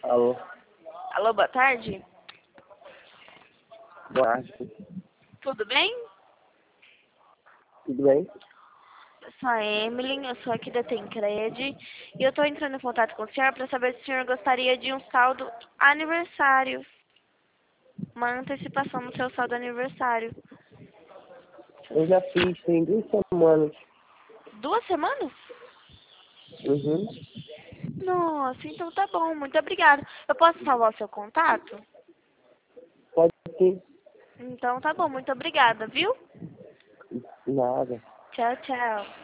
Alô, Alô, boa tarde. boa tarde. Tudo bem? Tudo bem? Eu sou a Emily, eu sou aqui da Tencred e eu estou entrando em contato com o senhor para saber se o senhor gostaria de um saldo aniversário. Uma antecipação no seu saldo aniversário. Eu já fiz, tem 2 semanas. 2 semanas? Uhum. Nossa, então tá bom, muito obrigada. Eu posso salvar o seu contato? Pode sim. Então tá bom, muito obrigada, viu? Nada. Tchau, tchau.